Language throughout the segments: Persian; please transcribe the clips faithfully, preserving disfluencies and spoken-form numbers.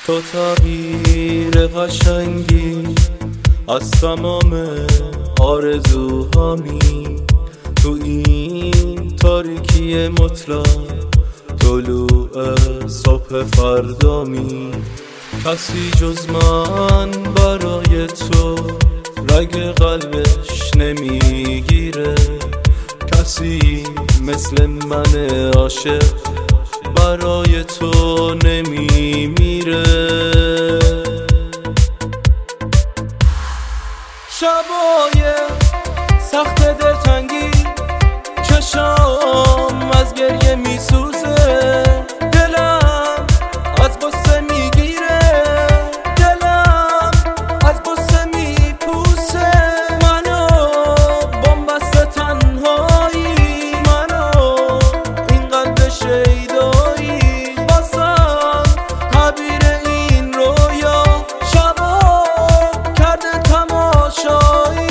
تو تغییر قشنگی از تمام آرزوهامی، تو این تاریکی مطلق طلوع صبح فردامی. کسی جز من برای تو رگ قلبش نمیگیره، کسی مثل من عاشق برای تو نمیمیره. شبای سخت دلتنگی چشام از گریه میسوزه، دلم از غصه میگیره، دلم از غصه میپوسه. منو بنبست تنهایی، منو این قلب شیدایی، بازم تعبیر این رویا شبا کرده تماشایی.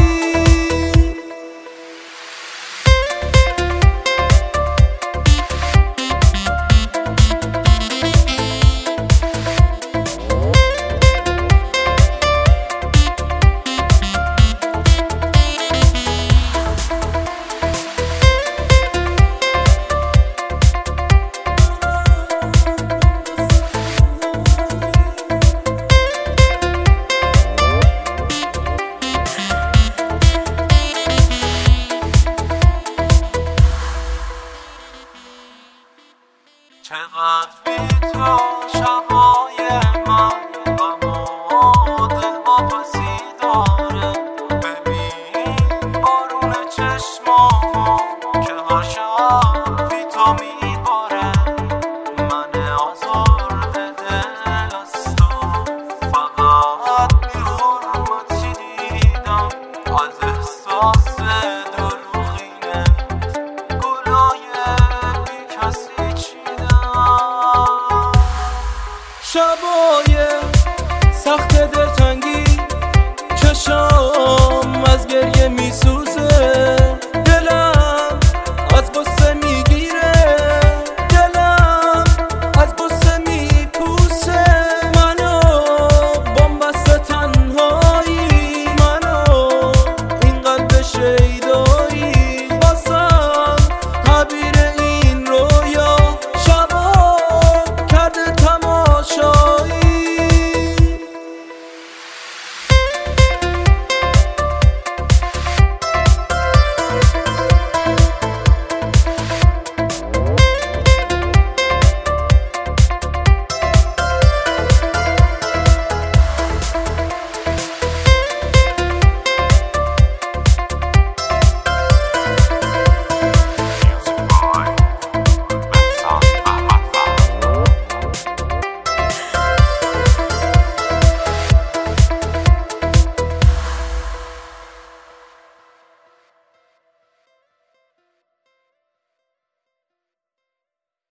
چقدر بی تو شبای من غم و دلواپسی داره، ببین بارون چشمامو که هر شب